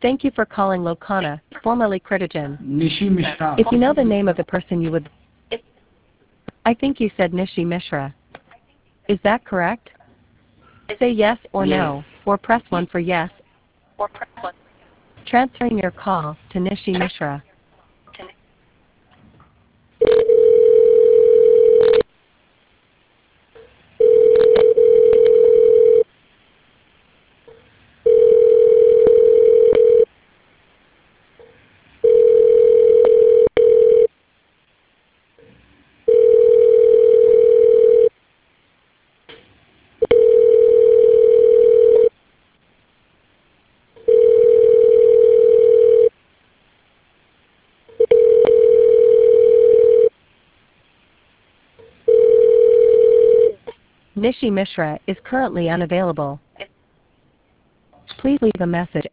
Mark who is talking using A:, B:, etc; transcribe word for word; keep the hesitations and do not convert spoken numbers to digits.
A: Thank you for calling Lokana, formerly Critigen.
B: Nishi Mishra.
A: If you know the name of the person you would... I think you said Nishi Mishra. Is that correct? Say yes or no, or press one for yes. Transferring your call to Nishi Mishra. Nishi Mishra is currently unavailable. Please leave a message